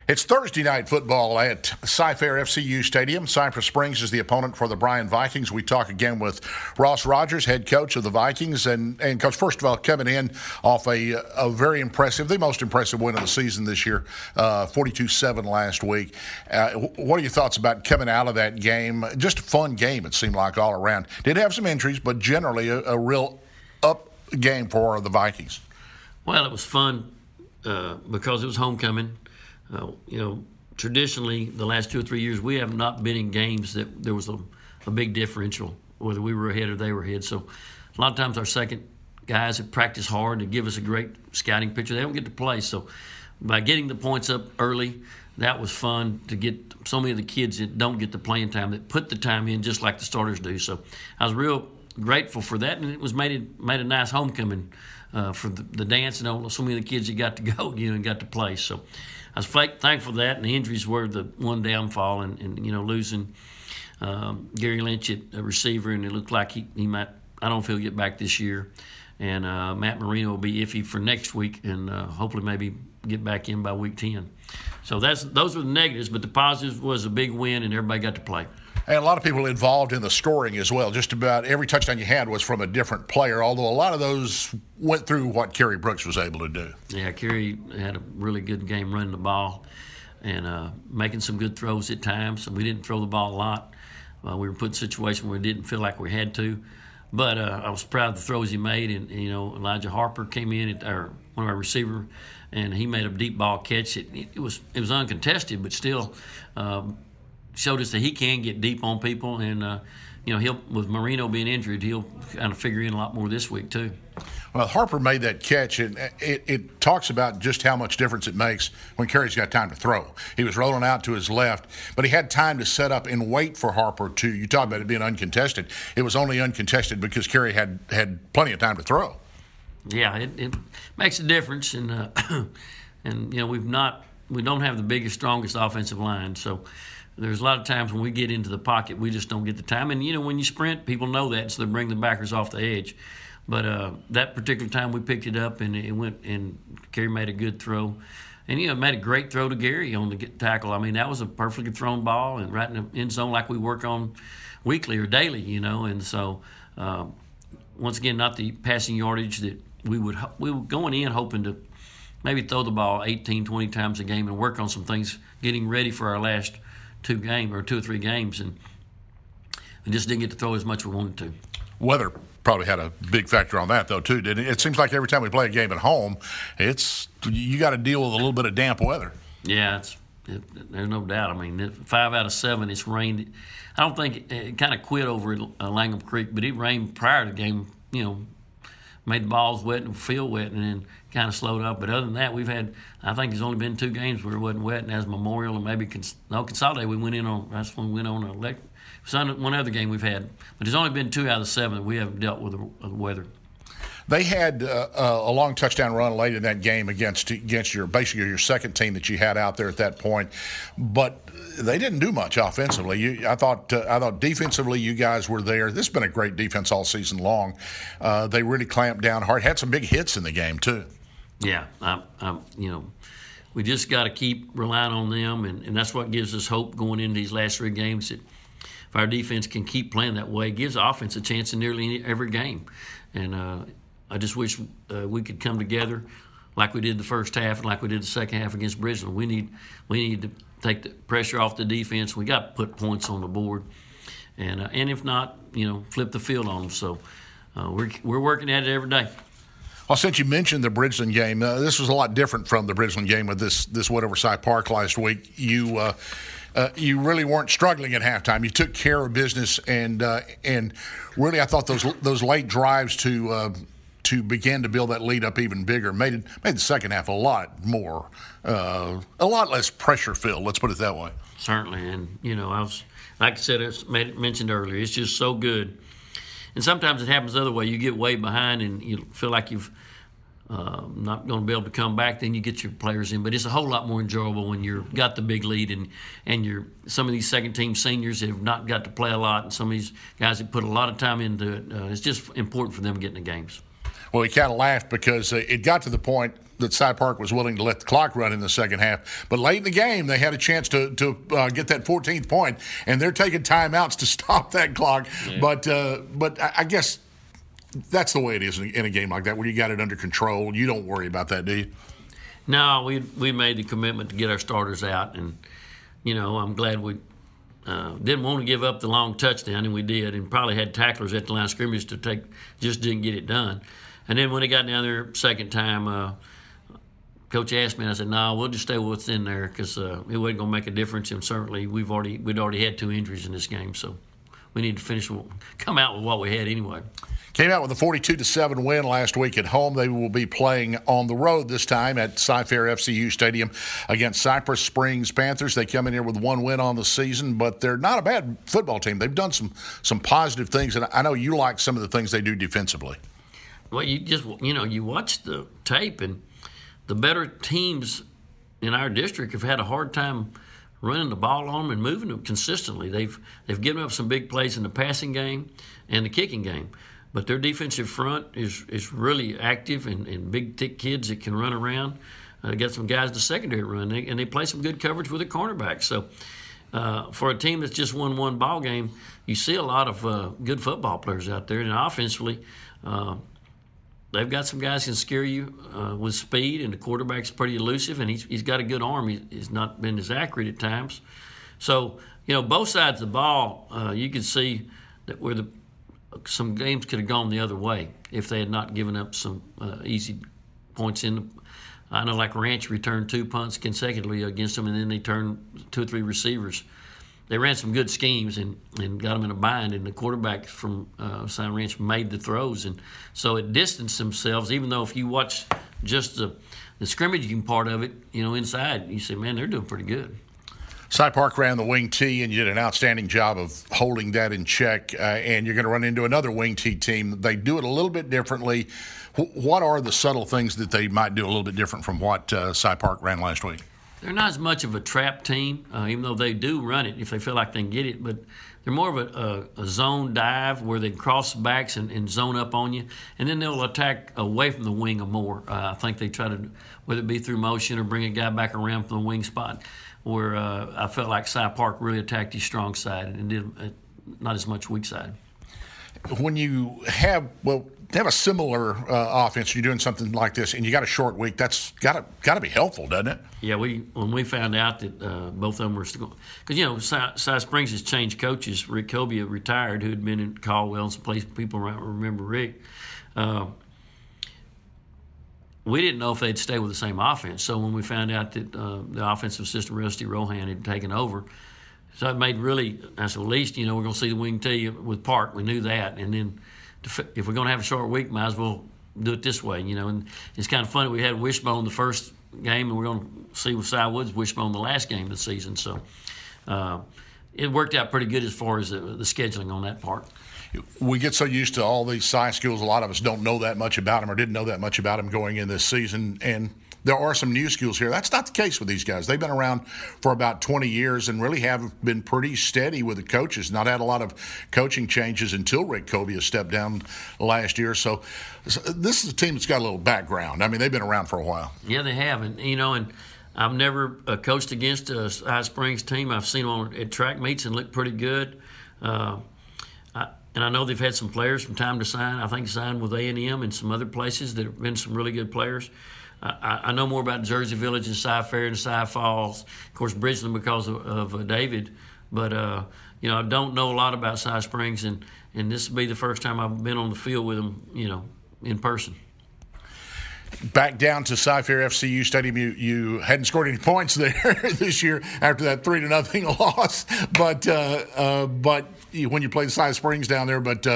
It's Thursday night football at Cy-Fair FCU Stadium. Cypress Springs is the opponent for the Bryan Vikings. We talk again with Ross Rogers, head coach of the Vikings. And Coach, first of all, coming in off a very impressive, the most impressive win of the season this year, 42-7 last week. What are your thoughts about coming out of that game? Just a fun game, it seemed like, all around. Did have some injuries, but generally a real up game for the Vikings. Well, it was fun because it was homecoming. Traditionally, the last 2 or 3 years, we have not been in games that there was a big differential, whether we were ahead or they were ahead. So a lot of times our second guys have practiced hard to give us a great scouting picture. They don't get to play. So by getting the points up early, that was fun to get so many of the kids that don't get the playing time, that put the time in just like the starters do. So I was real grateful for that, and it was made a nice homecoming for the dance, and so many of the kids that got to go, and got to play. So I was thankful for that, and the injuries were the one downfall, and losing Gary Lynch at a receiver, and it looked like he might, I don't feel, get back this year. And Matt Marino will be iffy for next week, and hopefully maybe get back in by week 10. So those were the negatives, but the positives was a big win, and everybody got to play. And a lot of people involved in the scoring as well. Just about every touchdown you had was from a different player, although a lot of those went through what Kerry Brooks was able to do. Yeah, Kerry had a really good game running the ball and making some good throws at times. And we didn't throw the ball a lot. We were put in a situation where we didn't feel like we had to. But I was proud of the throws he made. And Elijah Harper came in, one of our receivers, and he made a deep ball catch. It was uncontested, but still showed us that he can get deep on people, and he'll, with Marino being injured, he'll kind of figure in a lot more this week too. Well, Harper made that catch, and it talks about just how much difference it makes when Kerry's got time to throw. He was rolling out to his left, but he had time to set up and wait for Harper to. You talk about it being uncontested. It was only uncontested because Kerry had plenty of time to throw. Yeah, it makes a difference, and we don't have the biggest, strongest offensive line, so there's a lot of times when we get into the pocket, we just don't get the time. And, when you sprint, people know that, so they bring the backers off the edge. But that particular time we picked it up, and it went, and Kerry made a good throw. And, made a great throw to Gary on the tackle. I mean, that was a perfectly thrown ball and right in the end zone like we work on weekly or daily, And so, once again, not the passing yardage that we were going in hoping to maybe throw the ball 18, 20 times a game and work on some things, getting ready for our last 2 or 3 games, and we just didn't get to throw as much as we wanted to. Weather probably had a big factor on that, though, too, didn't it? It seems like every time we play a game at home, you got to deal with a little bit of damp weather. Yeah, there's no doubt. I mean, 5 out of 7, it's rained. I don't think it kind of quit over at Langham Creek, but it rained prior to the game, made the balls wet and field wet, and then kind of slowed up. But other than that, I think there's only been 2 games where it wasn't wet, and as Memorial and maybe Consolidated, that's when we went on one other game we've had. But there's only been 2 out of 7 that we haven't dealt with the weather. They had a long touchdown run late in that game against basically your second team that you had out there at that point, but they didn't do much offensively. I thought defensively you guys were there. This has been a great defense all season long. They really clamped down hard. Had some big hits in the game too. Yeah, we just got to keep relying on them, and that's what gives us hope going into these last 3 games. That if our defense can keep playing that way, it gives the offense a chance in nearly every game. And I just wish we could come together like we did the first half and like we did the second half against Bridgeland. We need to take the pressure off the defense. We got to put points on the board, and if not, flip the field on them. So we're working at it every day. Well, since you mentioned the Bridgeland game, this was a lot different from the Bridgeland game with this win over Cy Park last week. You really weren't struggling at halftime. You took care of business, and really, I thought those late drives to begin to build that lead up even bigger made the second half a lot less pressure filled. Let's put it that way. Certainly, and I was, like I said, mentioned earlier, it's just so good. And sometimes it happens the other way. You get way behind, and you feel like you've not going to be able to come back. Then you get your players in, but it's a whole lot more enjoyable when you've got the big lead, and some of these second team seniors have not got to play a lot, and some of these guys that put a lot of time into it. It's just important for them getting the games. Well, he kind of laughed because it got to the point that Cy Park was willing to let the clock run in the second half. But late in the game, they had a chance to get that 14th point, and they're taking timeouts to stop that clock. Yeah. But I guess that's the way it is in a game like that, where you got it under control. You don't worry about that, do you? No, we made the commitment to get our starters out, and I'm glad we didn't want to give up the long touchdown, and we did, and probably had tacklers at the line of scrimmage to take, just didn't get it done. And then when it got down there second time, Coach asked me, and I said, "No, we'll just stay with what's in there because it wasn't going to make a difference, and certainly we'd already had 2 injuries in this game, so we need to come out with what we had anyway." Came out with a 42-7 win last week at home. They will be playing on the road this time at Cy-Fair FCU Stadium against Cypress Springs Panthers. They come in here with 1 win on the season, but they're not a bad football team. They've done some positive things, and I know you like some of the things they do defensively. Well, you watch the tape, and the better teams in our district have had a hard time running the ball on them and moving them consistently. They've given up some big plays in the passing game and the kicking game. But their defensive front is really active and big, thick kids that can run around. They got some guys in the secondary run, and they play some good coverage with their cornerbacks. So for a team that's just won 1 ball game, you see a lot of good football players out there. And offensively, they've got some guys who can scare you with speed, and the quarterback's pretty elusive, and he's got a good arm. He's not been as accurate at times. So, both sides of the ball, you can see that some games could have gone the other way if they had not given up some easy points in. I know, like Ranch returned 2 punts consecutively against them, and then they turned 2 or 3 receivers. They ran some good schemes and got them in a bind, and the quarterback from Cy Ranch made the throws. And so it distanced themselves, even though if you watch just the scrimmaging part of it, inside, you say, man, they're doing pretty good. Cy Park ran the wing tee, and you did an outstanding job of holding that in check, and you're going to run into another wing tee team. They do it a little bit differently. What are the subtle things that they might do a little bit different from what Cy Park ran last week? They're not as much of a trap team, even though they do run it if they feel like they can get it, but they're more of a zone dive where they cross the backs and zone up on you, and then they'll attack away from the wing or more. I think they try to, whether it be through motion or bring a guy back around from the wing spot, where I felt like Cy Park really attacked his strong side and did not as much weak side. When you have a similar offense, you're doing something like this, and you got a short week, that's got to be helpful, doesn't it? Yeah, when we found out that both of them were still, because Cy Springs has changed coaches. Rick Cobia retired, who had been in Caldwell and some places people remember Rick. We didn't know if they'd stay with the same offense. So when we found out that the offensive assistant, Rusty Rohan, had taken over, so it made I said, well, at least, we're going to see the wing tee with Park. We knew that. And then if we're going to have a short week, might as well do it this way, And it's kind of funny. We had Wishbone the first game, and we're going to see with Cy Woods Wishbone the last game of the season. So it worked out pretty good as far as the scheduling on that part. We get so used to all these Cy schools, a lot of us don't know that much about them or didn't know that much about them going in this season. And there are some new schools here. That's not the case with these guys. They've been around for about 20 years and really have been pretty steady with the coaches, not had a lot of coaching changes until Rick Cobia stepped down last year. So this is a team that's got a little background. I mean, they've been around for a while. Yeah, they have. And I've never coached against a Cy Springs team. I've seen them at track meets and look pretty good. And I know they've had some players from time to sign. I think signed with A&M and some other places that have been some really good players. I know more about Jersey Village and Cy-Fair and Cy Falls. Of course, Bridgeland because of David. But, I don't know a lot about Cy Springs, and this will be the first time I've been on the field with them, in person. Back down to Cy-Fair FCU Stadium, you hadn't scored any points there this year after that 3-0 loss. But when you play the Cy Springs down there, but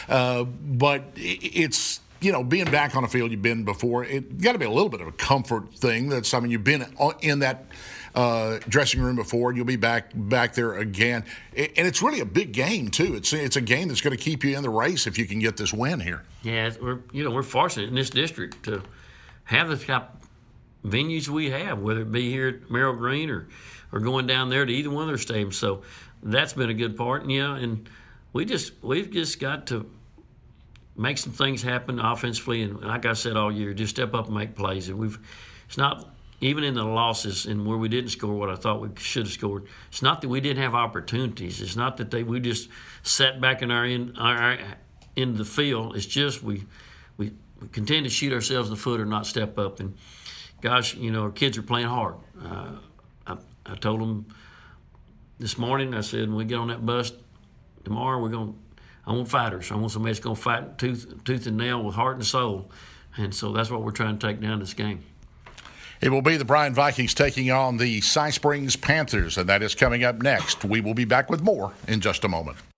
it's being back on the field you've been before. It got to be a little bit of a comfort thing. That's something you've been in that dressing room before. You'll be back there again, and it's really a big game too. It's a game that's going to keep you in the race if you can get this win here. Yeah, we're fortunate in this district to have the type of venues we have, whether it be here at Merrill Green or going down there to either one of their stadiums. So that's been a good part. And we've just got to make some things happen offensively, and like I said all year, just step up and make plays. And it's not even in the losses and where we didn't score what I thought we should have scored. It's not that we didn't have opportunities. It's not that we just sat back in our end of the field. It's just we continue to shoot ourselves in the foot or not step up. And gosh, our kids are playing hard. I told them this morning. I said, when we get on that bus tomorrow, I want fighters. I want somebody that's going to fight tooth and nail with heart and soul. And so that's what we're trying to take down this game. It will be the Bryan Vikings taking on the Si Springs Panthers, and that is coming up next. We will be back with more in just a moment.